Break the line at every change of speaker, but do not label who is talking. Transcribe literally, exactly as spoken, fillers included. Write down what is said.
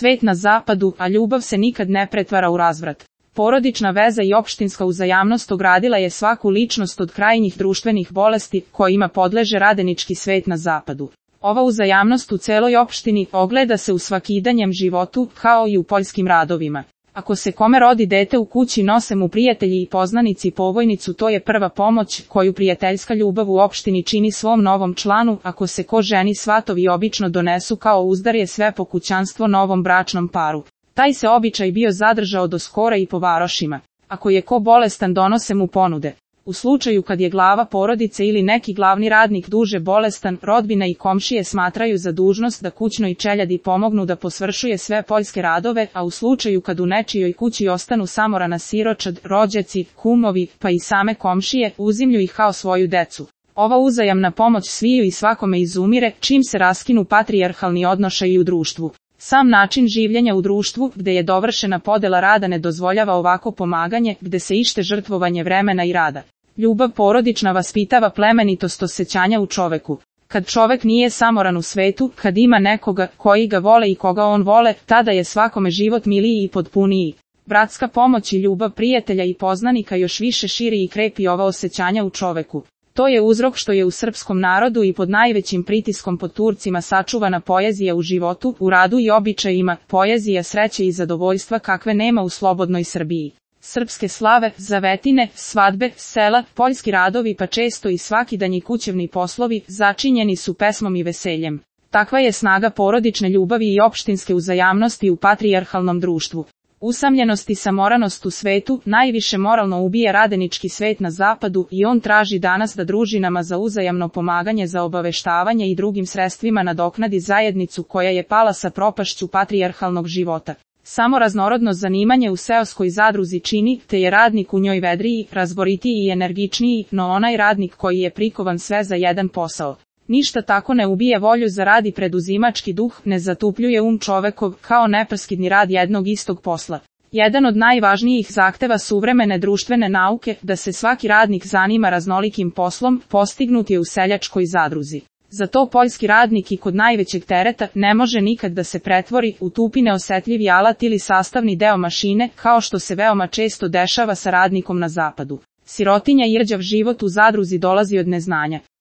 Svet na zapadu, a ljubav se nikad ne pretvara u razvrat. Porodična veza i opštinska uzajamnost ogradila je svaku ličnost od krajnjih društvenih bolesti kojima podleže radenički svet na zapadu. Ova uzajamnost u celoj opštini ogleda se u svakidanjem životu, kao i u poljskim radovima. Ako se kome rodi dete u kući, nose mu prijatelji i poznanici povojnicu, to je prva pomoć koju prijateljska ljubav u opštini čini svom novom članu. Ako se ko ženi, svatovi obično donesu kao uzdarje sve po kućanstvo novom bračnom paru. Taj se običaj bio zadržao do skora i po varošima. Ako je ko bolestan, donose mu ponude. U slučaju kad je glava porodice ili neki glavni radnik duže bolestan, rodbina i komšije smatraju za dužnost da kućnoj čeljadi pomognu da posvršuje sve poljske radove, a u slučaju kad u nečijoj kući ostanu samorana siročad, rođaci, kumovi, pa i same komšije, uzimlju ih kao svoju decu. Ova uzajamna pomoć sviju i svakome izumire, čim se raskinu patrijarhalni odnošaji u društvu. Sam način življenja u društvu, gde je dovršena podela rada, ne dozvoljava ovako pomaganje, gde se ište žrtvovanje vremena i rada. Ljubav porodična vaspitava plemenitost osećanja u čoveku. Kad čovek nije samoran u svetu, kad ima nekoga koji ga vole i koga on vole, tada je svakome život miliji i potpuniji. Bratska pomoć i ljubav prijatelja i poznanika još više širi i krepi ova osećanja u čoveku. To je uzrok što je u srpskom narodu i pod najvećim pritiskom pod Turcima sačuvana poezija u životu, u radu i običajima, poezija sreće i zadovoljstva kakve nema u slobodnoj Srbiji. Srpske slave, zavetine, svadbe, sela, poljski radovi pa često i svakidanji kućevni poslovi začinjeni su pesmom i veseljem. Takva je snaga porodične ljubavi i opštinske uzajamnosti u patrijarhalnom društvu. Usamljenost i samoranost u svetu najviše moralno ubija radenički svet na zapadu i on traži danas da družinama za uzajamno pomaganje, za obaveštavanje i drugim sredstvima nadoknadi zajednicu koja je pala sa propašću patrijarhalnog života. Samo raznorodno zanimanje u seoskoj zadruzi čini, te je radnik u njoj vedriji, razboritiji i energičniji, no onaj radnik koji je prikovan sve za jedan posao. Ništa tako ne ubija volju za rad i preduzimački duh, ne zatupljuje um čovekov, kao nepreskidni rad jednog istog posla. Jedan od najvažnijih zahteva suvremene društvene nauke, da se svaki radnik zanima raznolikim poslom, postignut je u seljačkoj zadruzi. Zato poljski radnik i kod najvećeg tereta ne može nikad da se pretvori u tupi neosetljivi alat ili sastavni deo mašine, kao što se veoma često dešava sa radnikom na zapadu. Sirotinja i rđav život u zadruzi dolazi od neznanja.